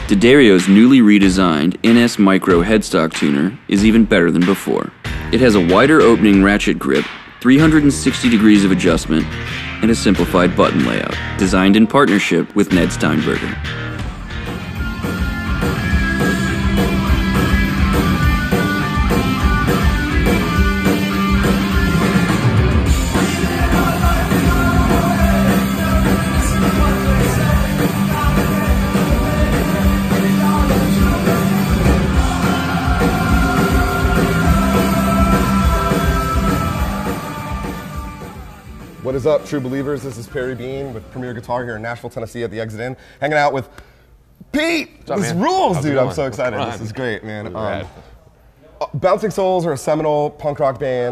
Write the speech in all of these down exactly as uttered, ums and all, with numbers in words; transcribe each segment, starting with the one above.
D'Addario's newly redesigned N S Micro headstock tuner is even better than before. It has a wider opening ratchet grip, three hundred sixty degrees of adjustment, and a simplified button layout, designed in partnership with Ned Steinberger. What is up, true believers? This is Perry Bean with Premier Guitar here in Nashville, Tennessee at the Exit Inn, hanging out with Pete. Up, this man? rules, How's it dude. going? I'm so excited. What's This is great, man. Rad. Um, uh, Bouncing Souls are a seminal punk rock band,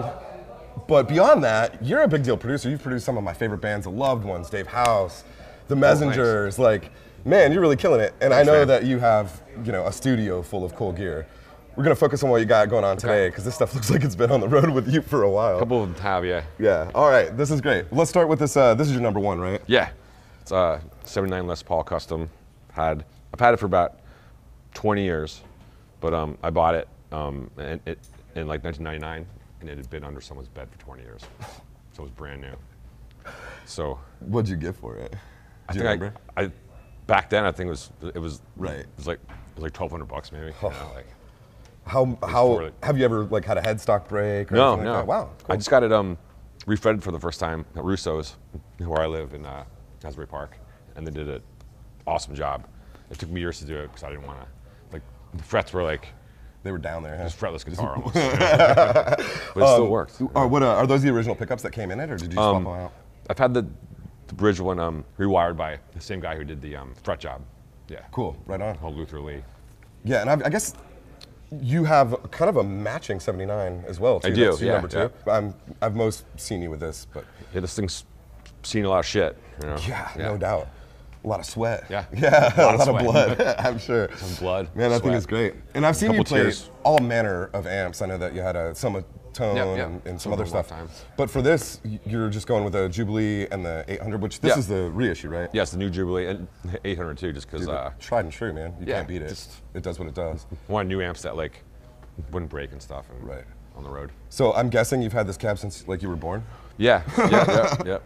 but beyond that, you're a big deal producer. You've produced some of my favorite bands, the Loved Ones, Dave House, The Messengers. Oh, like, man, you're really killing it. And Thanks, I know man. that you have, you know, a studio full of cool gear. We're gonna focus on what you got going on today, because this stuff looks like it's been on the road with you for a while. A couple of them have, yeah. Yeah. All right. This is great. Let's start with this. Uh, this is your number one, right? Yeah. It's a seventy-nine Les Paul Custom. Had I've had it for about twenty years, but um, I bought it um, and it in like nineteen ninety-nine, and it had been under someone's bed for twenty years, so it was brand new. So. What'd you get for it? Do I you think remember? I, I back then I think it was it was Right. It was like it was like twelve hundred bucks maybe. Oh. You know, like, How how for it. have you ever like had a headstock break? Or no, anything no. Like that? Wow. I Cool. just got it um, refretted for the first time at Russo's, where I live in uh, Asbury Park, and they did an awesome job. It took me years to do it because I didn't want to. Like the frets were like They were down there. Huh? just fretless guitar almost, but it still Um, worked. Are, what, uh, are those the original pickups that came in it, or did you swap Um, them out? I've had the, the bridge one um, rewired by the same guy who did the um, fret job. Yeah. Cool. Right on. Called Luther Lee. Yeah, and I, I guess you have kind of a matching seventy-nine as well. Too. I do, That's your yeah, number two. I'm, I've most seen you with this, but Yeah, this thing's seen a lot of shit. You know? yeah, no doubt. A lot of sweat. Yeah. Yeah, A lot a of lot of sweat. blood, I'm sure. Some blood. Man, that thing sweat. is great. And I've seen you Couple play tears. all manner of amps. I know that you had a Soma Tone Yep, yep. and, and some Some other of them stuff. all the time. But for this, y- you're just going with a Jubilee and the eight hundred, which this Yeah. is the reissue, right? Yes, the new Jubilee and eight hundred too, just because Dude, uh, tried and true, man. You yeah, can't beat it. just- It does what it does. I wanted new amps that like wouldn't break and stuff. And Right. On the road. So I'm guessing you've had this cab since like you were born. Yeah. Yeah. yeah. Yeah.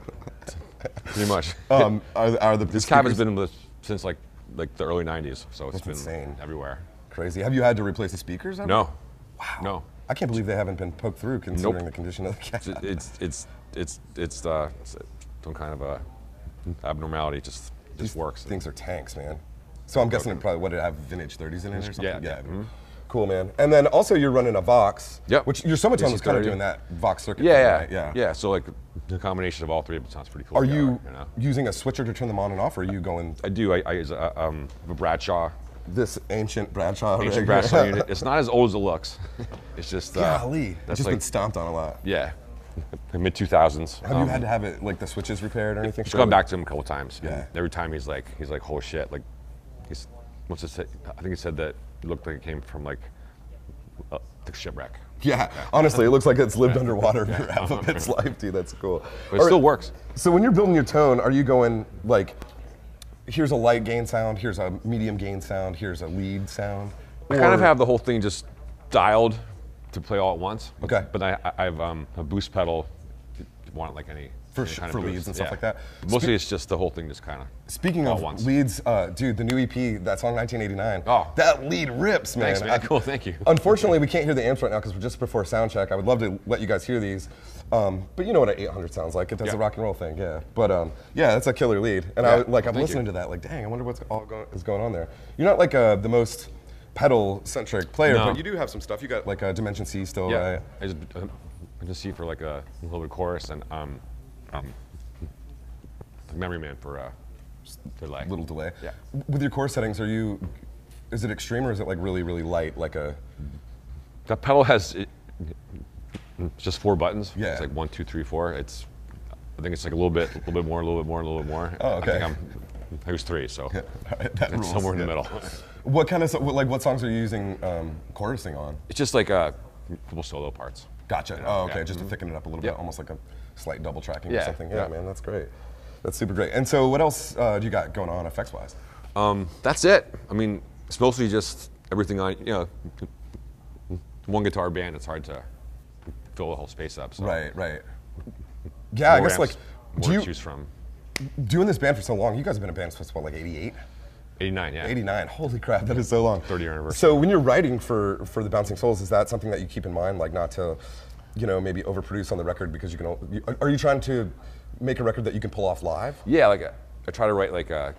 Pretty much. Um, are, are the this cab has speakers been with since like like the early nineties, so it's That's been insane. everywhere. crazy? Have you had to replace the speakers? Ever? No. Wow. No. I can't believe they haven't been poked through considering Nope. the condition of the cab. It's it's it's it's it's uh, it's some kind of a abnormality. It just it just works. Things are tanks, man. So I'm guessing it probably what did it have vintage thirties in it or something? Yeah, Yeah. mhm. Cool, man. And then also you're running a Vox. Yep. Which your Somatone was kind of thirty. doing that Vox circuit. Yeah, thing, yeah, right? Yeah. yeah. So like the combination of all three of it sounds pretty cool. Are together, you, you know? using a switcher to turn them on and off, or are you going I do. I, I use a, um, a Bradshaw this ancient Bradshaw? ancient rig? Bradshaw unit. It's not as old as it looks. It's just uh, Golly, it's that's just like been stomped on a lot. yeah, mid two thousands. Have you had to have it like the switches repaired or anything? Just gone back to him a couple times. Yeah. And every time he's like, he's like, holy shit! Like, he's what's it say? I think he said that it looked like it came from like a, the shipwreck. Yeah, honestly, it looks like it's lived underwater for half of its life, dude. That's cool. But it All still right, works. So when you're building your tone, are you going like, here's a light gain sound, here's a medium gain sound, here's a lead sound? I kind of Or- have the whole thing just dialed to play all at once. Okay. But I, I I have um, a boost pedal. If you want like any For any sh- kind of for boost. leads and stuff Yeah. like that. Mostly Spe- it's just the whole thing just kind of. Speaking all of at once. leads, uh, dude, the new E P, that song nineteen eighty-nine. Oh. That lead rips, man. Thanks, man. I- Cool, thank you. Unfortunately, we can't hear the amps right now because we're just before sound check. I would love to let you guys hear these. Um, but you know what an eight hundred sounds like. It does Yeah. the rock and roll thing, yeah. But um, yeah, that's a killer lead. And I Yeah. like, I'm Thank listening you. to that, like, dang, I wonder what's all go- is going on there. You're not like uh, the most pedal-centric player, No. but you do have some stuff. You got like a Dimension C still, Yeah. right? I just uh, I just see for like a, little bit of chorus and um, um, Memory Man for uh, delay. Little delay. Yeah. With your chord settings, are you, is it extreme or is it like really, really light, like a, The pedal has it, just four buttons. Yeah. It's like one, two, three, four. It's I think it's like a little bit, a little bit more, a little bit more, a little bit more. Oh, okay. I think I'm, I was three, so all right, that it's rules, somewhere in yeah. the middle. What kind of, so- what, like what songs are you using um, chorusing on? It's just like uh, couple solo parts. Gotcha. You know, Oh, okay, yeah. just to thicken it up a little Yeah. bit, almost like a slight double tracking or Yeah, something. Yeah, yeah. man, that's great. That's super great. And so what else uh, do you got going on effects-wise? Um, that's it. I mean, It's mostly just everything on, you know, one guitar band, it's hard to fill the whole space up. So. Right, right. Yeah, I More guess amps, like, more do you, to choose from. doing this band for so long, you guys have been a band since what, like eighty-eight? eighty-nine, yeah. eighty-nine, holy crap, that is so long. thirty year anniversary. So when you're writing for, for the Bouncing Souls, is that something that you keep in mind, like not to, you know, maybe overproduce on the record because you can, o- you- are you trying to make a record that you can pull off live? Yeah, like uh, I try to write like uh,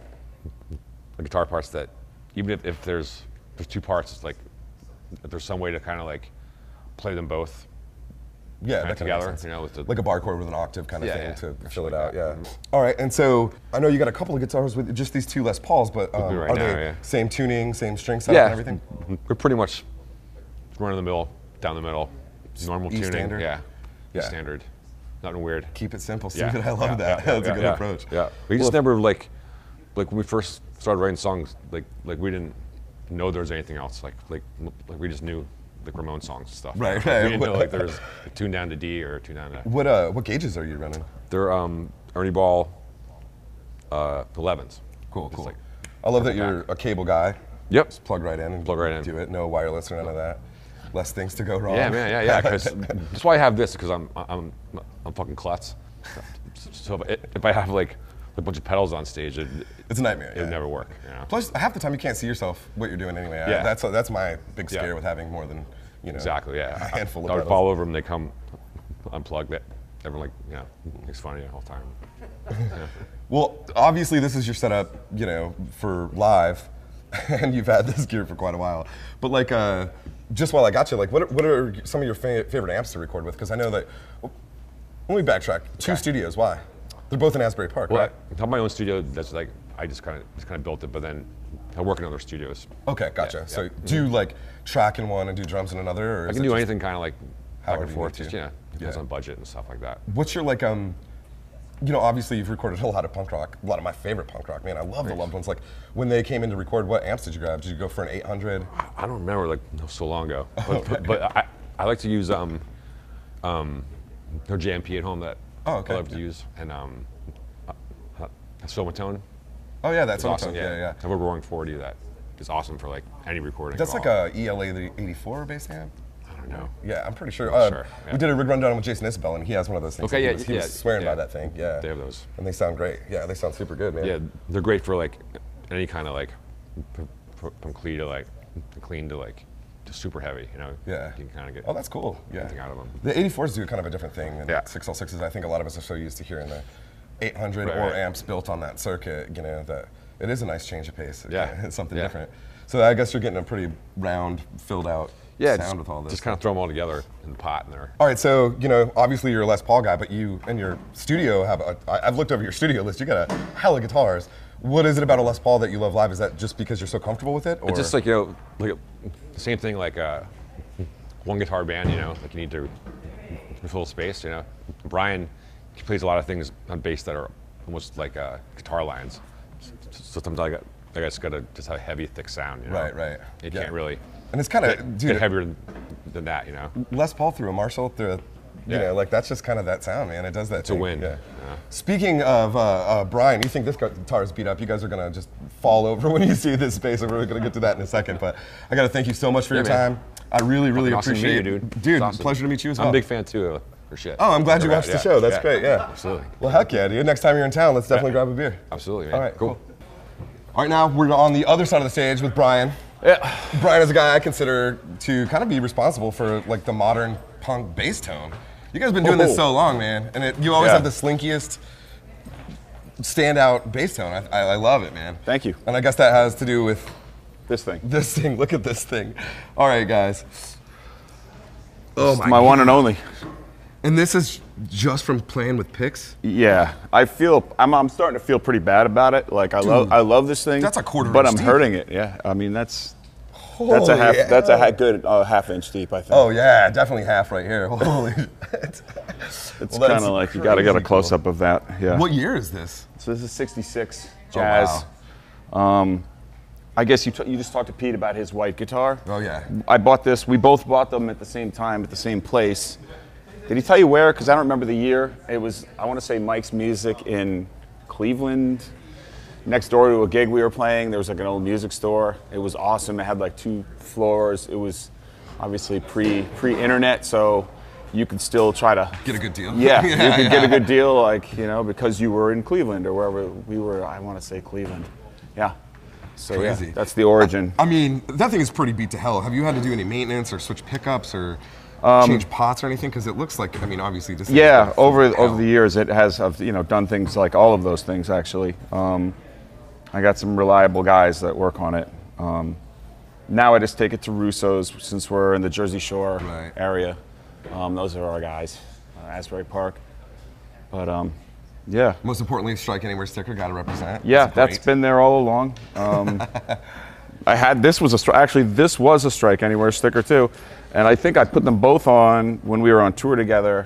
the guitar parts that, even if, if there's there's two parts, it's like if there's some way to kind of like play them both Yeah, kinda that kind of together, makes sense. you know, with the Like a bar chord with an octave kind of Yeah, thing yeah, to something fill it like out, that. yeah. All right, and so I know you got a couple of guitars with just these two Les Pauls, but um, right are now, they yeah. same tuning, same string setup yeah, and everything? We're pretty much run in the middle, down the middle, normal E tuning. standard? Yeah, Yeah. E standard, nothing weird. Keep it simple, Yeah, stupid. I love yeah, that. yeah, That's yeah, a good yeah, approach. Yeah, we just never like, like when we first started writing songs, like like we didn't know there was anything else. Like like like we just knew like Ramon songs and stuff. Right, Like, right. We didn't know like there was a tune down to D or a tune down to. What uh, what gauges are you running? They're um, Ernie Ball uh, elevens. Cool, Just cool. like- I love that you're a cable guy. Yep. Just plug right in and Plug right in. do it. No wireless or none of that. Less things to go wrong. Yeah, man. Yeah, yeah. Cause that's why I have this because I'm I'm I'm fucking klutz. So if, it, if I have like a bunch of pedals on stage, it It's a nightmare. it yeah. would never work. You know? Plus, half the time you can't see yourself what you're doing anyway. I- Yeah. that's that's my big scare Yeah. with having more than you know. Exactly. Yeah. A handful of I would pedals. fall over them. They come unplugged. That everyone like you know makes fun of you the whole time. Yeah. Well, obviously this is your setup, you know, for live, and you've had this gear for quite a while. But like, uh, just while I got you, like, what are, what are some of your fa- favorite amps to record with? Because I know that. Well, let me backtrack. Two Okay. studios. Why? They're both in Asbury Park, Well, right? I have my own studio. That's like I just kind of just kind of built it, but then I work in other studios. Okay, gotcha. Yeah, so yeah. do you like track in one and do drums in another, or I is can it do just- anything kind of like back however and you forth. need to. Just you know, depends Yeah. on budget and stuff like that. What's your like um, you know, obviously you've recorded a lot of punk rock, a lot of my favorite punk rock. Man, I love the loved ones. Like when they came in to record, what amps did you grab? Did you go for an eight hundred? I don't remember like no, so long ago, but, Oh, but, but I, I like to use um, um, no J M P at home that Oh, okay. I love to use, and um, uh, uh, Somatone. Oh yeah, that's It's awesome. Yeah, yeah. I have a Roaring forty that is awesome for like any recording. That's at like all. a E L A eighty-four bass amp. I don't know. Yeah, I'm pretty sure. Uh, Sure, yeah. We did a rig rundown with Jason Isabel, and he has one of those things. Okay, and he yeah, was, he yeah, was swearing yeah. by that thing. Yeah, They have those. and they sound great. Yeah, they sound super good, man. Yeah, they're great for like any kind of like from, from clean to like clean to like to super heavy. You know. Yeah. You can kind of get. Oh, that's cool. Yeah. anything out of them. The eighty-fours do kind of a different thing than Yeah. six L sixes. I think a lot of us are so used to hearing the eight hundred Right, or right. amps built on that circuit. You know that it is a nice change of pace. Yeah. It's something Yeah. different. So I guess you're getting a pretty round, filled out Yeah, sound just, with all this. just kind of throw them all together in the pot, and they're All right, so you know, obviously you're a Les Paul guy, but you and your studio have. A, I- I've looked over your studio list. You got a hell of guitars. What is it about a Les Paul that you love live? Is that just because you're so comfortable with it, or It's just like, you know, like the same thing like uh, one guitar band, you know, like you need to fill space, you know. Brian, he plays a lot of things on bass that are almost like uh, guitar lines. So sometimes I got, I just gotta just have a heavy, thick sound, you know. Right, right. You Yeah. can't really and it's kind get, of get dude. heavier than, than that, you know. Les Paul through a Marshall through a, you Yeah. know, like that's just kind of that sound, man. It does that. It's a thing. win. Yeah. Yeah. Speaking of uh, uh, Brian, you think this guitar is beat up? You guys are gonna just fall over when you see this space. and We're gonna get to that in a second. But I gotta thank you so much for Yeah, your man. time. I really, really Fucking awesome to meet appreciate you, it, dude. dude. It's awesome. Pleasure to meet you as I'm well. a big fan too of your shit. Oh, I'm glad you Yeah, watched the yeah, show. That's yeah, great. Yeah. Absolutely. Well, heck yeah, dude. Next time you're in town, let's definitely grab a beer. Absolutely, man. All right, cool. cool. All right, now we're on the other side of the stage with Brian. Yeah. Brian is a guy I consider to kind of be responsible for like the modern punk bass tone. You guys have been doing this Oh. so long, man, and it, you always Yeah. have the slinkiest, standout bass tone. I, I, I love it, man. Thank you. And I guess that has to do with This thing. this thing. Look at this thing. All right, guys. Oh My one and only. And this is just from playing with picks. Yeah, I feel I'm, I'm starting to feel pretty bad about it. Like I love I love this thing. that's a quarter but inch I'm deep. hurting it. Yeah, I mean that's that's a half Holy that's a hell. ha- good uh, half inch deep. I think. Oh yeah, definitely half right here. Holy shit. it's well, that's kind of like you got to get a crazy close cool. up of that. Yeah. What year is this? So this is sixty-six Oh, jazz. Um, I guess you t- you just talked to Pete about his white guitar. Oh yeah. I bought this. We both bought them at the same time at the same place. Did he tell you where? Because I don't remember the year. It was, I want to say Mike's Music in Cleveland. next door to a gig we were playing, there was like an old music store. It was awesome. It had like two floors. It was obviously pre pre-internet, so you could still try to get a good deal. Yeah, yeah you could yeah. get a good deal, like, you know, because you were in Cleveland or wherever we were. I want to say Cleveland. Yeah. So Crazy. yeah, that's the origin. I mean, that thing is pretty beat to hell. Have you had to do any maintenance or switch pickups or Um, change pots or anything? Because it looks like, I mean, obviously this. Yeah, is over hell. over the years, it has, I've, you know, done things like all of those things actually. Um, I got some reliable guys that work on it. Um, now I just take it to Russo's since we're in the Jersey Shore Right. area. Um, those are our guys, uh, Asbury Park. But um, yeah. Most importantly, Strike Anywhere sticker, got to represent. Yeah, That's that's great. been there all along. Um, I had this was a stri- actually this was a Strike Anywhere sticker too, and I think I put them both on when we were on tour together.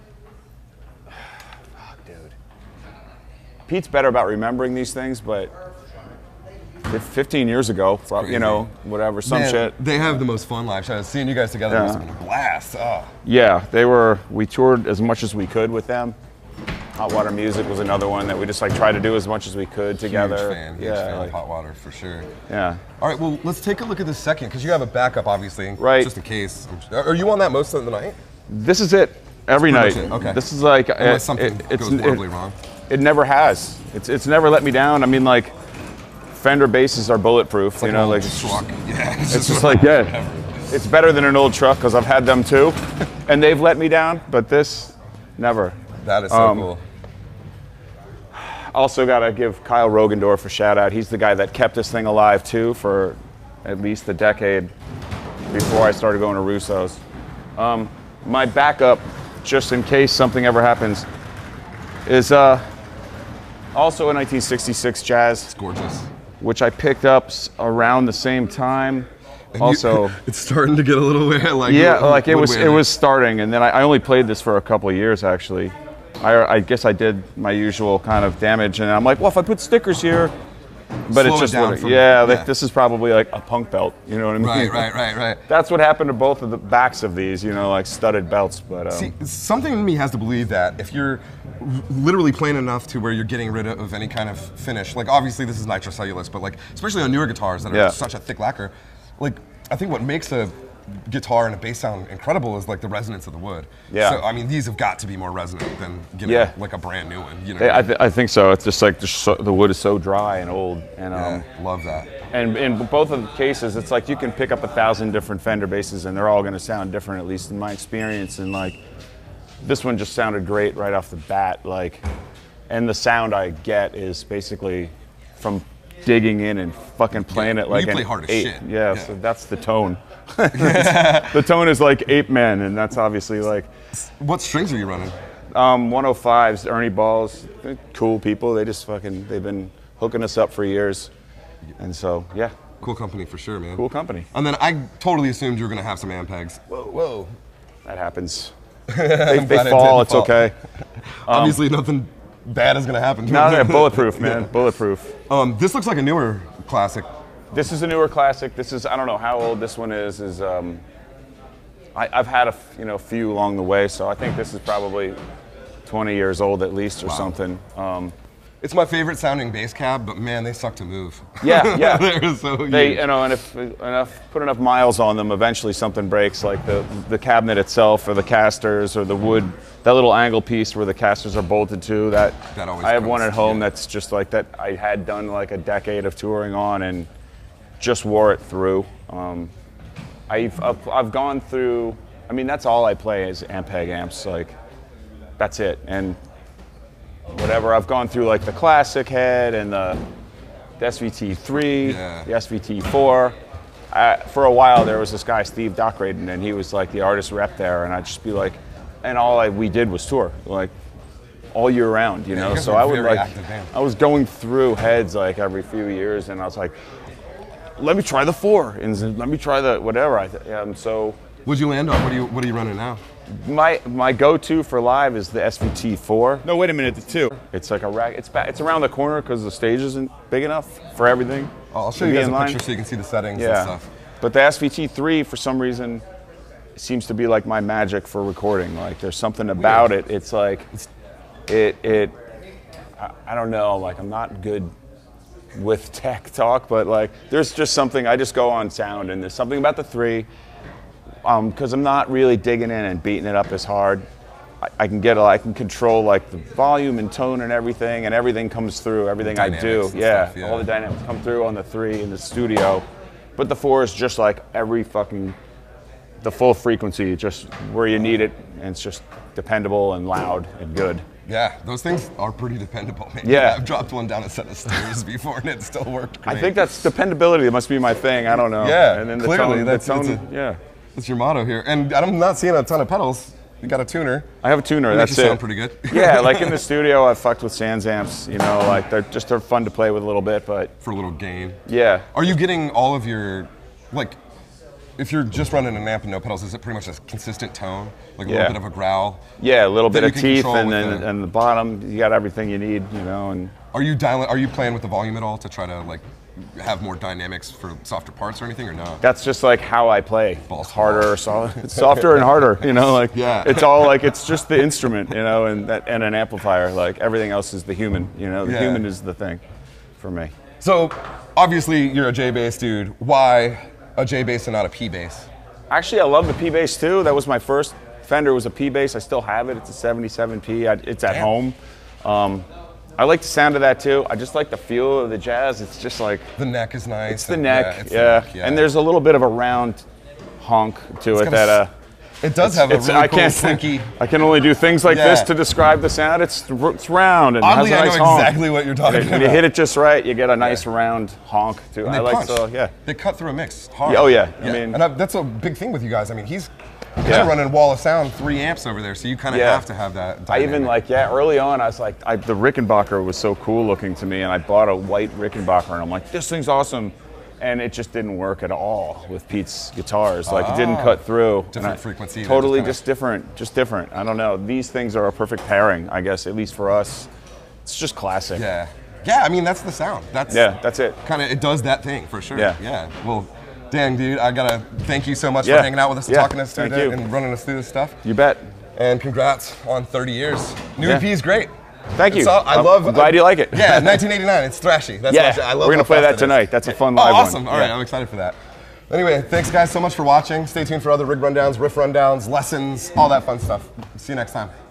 Fuck, dude. Pete's better about remembering these things, but fif- fifteen years ago, prob- you crazy. know, whatever, some Man, shit. They have the most fun live shows. Seeing you guys together Yeah. must have been a blast. Oh. Yeah, they were. We toured as much as we could with them. Hot Water Music was another one that we just like tried to do as much as we could together. Huge fan, huge yeah, fan like- of Hot Water for sure. yeah. All right, well, let's take a look at this second because you have a backup, obviously, Right. just in case. Are you on that most of the night? This is it every Pretty night. much it, okay. This is like Unless it- something it- it's, goes horribly it, wrong. It never has. It's it's never let me down. I mean, like Fender basses are bulletproof. It's you like know, an like old truck. Yeah, it's, it's just like yeah, it's better than an old truck because I've had them too, and they've let me down. But this, never. that is so um, cool. Also got to give Kyle Rogendorf a shout out. He's the guy that kept this thing alive too for at least a decade before I started going to Russo's. Um, my backup, just in case something ever happens, is uh, also a nineteen sixty-six Jazz, It's gorgeous. which I picked up s- around the same time. And you- Also, it's starting to get a little weird. Like yeah, wood- like it was wood it wear. was starting, and then I, I only played this for a couple of years actually. I, I guess I did my usual kind of damage, and I'm like, well, if I put stickers here, but Slow it's it just down what it- from- yeah, like yeah. this is probably like a punk belt, you know what I mean? Right, right, right, right. That's what happened to both of the backs of these, you know, like studded belts. But um, See, something in me has to believe that if you're r- literally plain enough to where you're getting rid of any kind of finish, like obviously this is nitrocellulose, but like especially on newer guitars that are Yeah. such a thick lacquer, like I think what makes a guitar and a bass sound incredible is like the resonance of the wood. Yeah. So I mean, these have got to be more resonant than getting Yeah. like a brand new one. You know. yeah, I, th- I think so. It's just like the, so, the wood is so dry and old, and um, Yeah, love that. and in both of the cases, it's like you can pick up a thousand different Fender basses, and they're all going to sound different, at least in my experience. And like this one just sounded great right off the bat, like, and the sound I get is basically from digging in and fucking playing Yeah, it like you an play hard as ape. shit. Yeah, Yeah. so that's the tone. The tone is like Ape Man, and that's obviously like What strings are you running? um, one oh fives, Ernie Balls, they're cool people. They just fucking, they've been hooking us up for years. And so, yeah, Cool company for sure, man. cool company. And then I totally assumed you were gonna have some Ampegs. Whoa, whoa. That happens. They, I'm they glad it fall, didn't it's fall. okay. Obviously, nothing bad is gonna happen. to No, it. they're bulletproof, man, bulletproof. Um, this looks like a newer classic. This is a newer classic. This is, I don't know how old this one is. Is um, I, I've had a f- you know few along the way, so I think this is probably twenty years old at least or Wow. something. Um, It's my favorite sounding bass cab, but man, they suck to move. Yeah, yeah. They're so They, huge. you know, and if enough, put enough miles on them, eventually something breaks, like the the cabinet itself, or the casters, or the wood. That little angle piece where the casters are bolted to. That, That always I have one comes, at home yeah. that's just like that. I had done like a decade of touring on, and just wore it through. Um, I've, I've I've gone through. I mean, that's all I play is Ampeg amps. Like, that's it. And whatever, I've gone through like the classic head and the, the S V T three, Yeah. the S V T four. I, for a while there was this guy Steve Dockraden, and he was like the artist rep there, and I'd just be like, and all I, we did was tour, like all year round, you Yeah, know. you guys So were a I would very like, active band. I was going through heads like every few years, and I was like, let me try the four, and then let me try the whatever. I th- um, so What'd you land on? What are you What are you running now? my my go-to for live is the S V T four. No, wait a minute, the two. It's like a rack. It's ba- it's around the corner because the stage isn't big enough for everything. I'll show to you be guys in a line. picture so you can see the settings Yeah, and stuff. but the S V T three for some reason seems to be like my magic for recording. Like there's something about it. It's like it it. I, I don't know. Like I'm not good with tech talk, but like there's just something, I just go on sound, and there's something about the three, um, because I'm not really digging in and beating it up as hard. I, I can get, a, I can control like the volume and tone and everything, and everything comes through, everything I do. Yeah, stuff, yeah, all the dynamics come through on the three in the studio, but the four is just like every fucking, the full frequency, just where you need it, and it's just dependable and loud and good. Yeah, those things are pretty dependable, man. Yeah. I've dropped one down a set of stairs before and it still worked great. I think that's dependability. It must be my thing. I don't know. Yeah, and then the clearly tone, that's, the tone, that's, a, yeah. that's your motto here. And I'm not seeing a ton of pedals. You got a tuner. I have a tuner. It That's makes you it. sound pretty good. Yeah, like in the studio, I've fucked with Sans amps. You know, like they're just they're fun to play with a little bit, but For a little gain. yeah. Are you getting all of your, like, if you're just running an amp and no pedals, is it pretty much a consistent tone? Like a Yeah. little bit of a growl? Yeah, a little that bit you of can teeth, control and with then the- and the bottom, you got everything you need. You know, and Are you dialing, are you playing with the volume at all to try to, like, have more dynamics for softer parts or anything, or no? that's just like how I play. Balls It's harder, so, it's softer and harder. You know, like Yeah. it's all like it's just the instrument. You know, and that and an amplifier. Like everything else is the human. You know, the Yeah. human is the thing, for me. So, obviously, you're a J-bass dude. Why a J-bass and not a P-bass? Actually, I love the P-Bass too. That was my first Fender, was a P-Bass. I still have it. It's a seventy-seven P. I, it's at Damn. home. Um, I like the sound of that too. I just like the feel of the jazz. It's just like, The neck is nice. it's the and- neck, it's yeah. the neck, And there's a little bit of a round honk to it got a that, uh, s- It does have a it's, really I cool can't, slinky. I can only do things like this Yeah. to describe the sound. It's, it's round and Oddly, has a I nice know honk. exactly what you're talking When about. you hit it just right, you get a nice round honk too. And I they like punch. so, yeah. They cut through a mix hard. Yeah, oh, yeah. I mean- and I, that's a big thing with you guys. I mean, he's kind Yeah. of running wall of sound, three amps over there, so you kind of Yeah. have to have that. I even dynamic. like, yeah, early on, I was like, I, the Rickenbacker was so cool looking to me, and I bought a white Rickenbacker, and I'm like, this thing's awesome. And it just didn't work at all with Pete's guitars. Like, it didn't cut through. And Different I- frequency, they Totally just just different, just different. I don't know. These things are a perfect pairing, I guess, at least for us. It's just classic. Yeah. Yeah, I mean, that's the sound. That's Yeah, that's it. kind of, it does that thing for sure. Yeah. Yeah. Well, Dan, dude, I gotta thank you so much Yeah. for hanging out with us and Yeah. talking us through Thank it you. and running us through this stuff. You bet. And congrats on thirty years. New Yeah. E P is great. Thank you. It's all- I I'm- love. I'm glad you like it. Yeah, nineteen eighty-nine. It's thrashy. That's Yeah, what I love. we're gonna how play fast that it is. tonight. That's a fun Oh, live one. awesome. All right, Yeah. I'm excited for that. Anyway, thanks guys so much for watching. Stay tuned for other rig rundowns, riff rundowns, lessons, all that fun stuff. See you next time.